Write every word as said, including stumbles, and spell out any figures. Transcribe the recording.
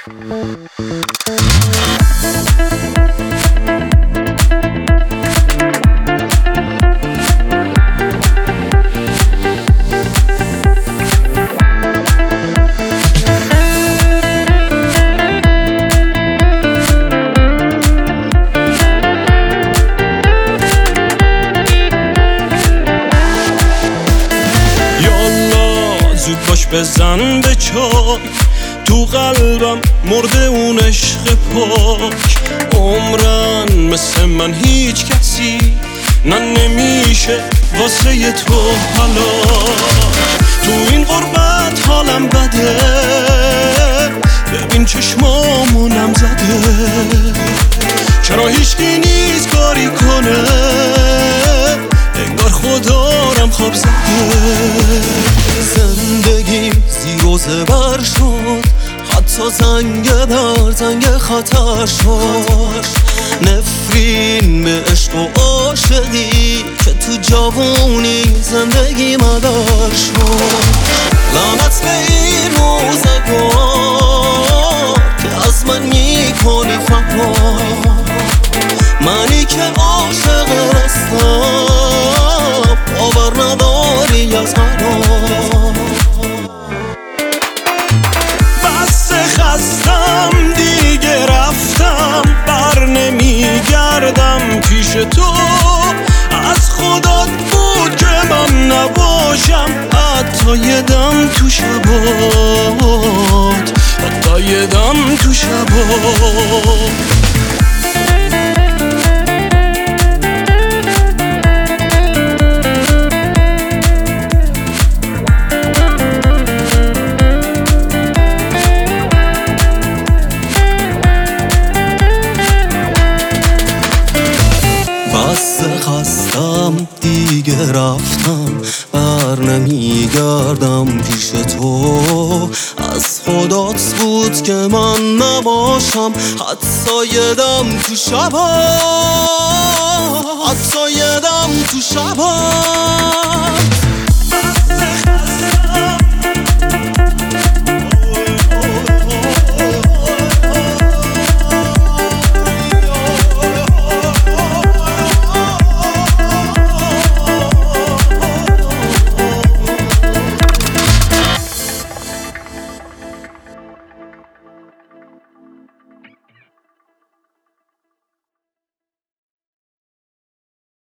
باش بزن به چاک تو قلبم مرده اون عشق پاک. عمرن مثل من هیچ کسی نه نمیشه واسه تو حالا. تو این غربت حالم بده، ببین چشمامونم زده. چرا هیچکی نیست کاری کنه، انگار خدارم خواب زده. زندگیم زیر و زبر شد، حتی زنگ در زنگ خطر شد. نفرین به عشق و عاشقی که تو جوونی زندگی مدار شد. لعنت به این روزگار که از من میکنی فرار. منی که عاشق رستم باور نداری از قرار. بس خستم دیگه رفتم، بر نمیگردم پیش تو. از خودت بود که من نباشم، حتی یه دم تو شبات، حتی یه دم تو شبات. بس خستم دیگه رفتم، بر نمیگردم پیش تو. از خدات بود که من نباشم، حتی یه دم تو شبات، حتی یه دم تو شبات.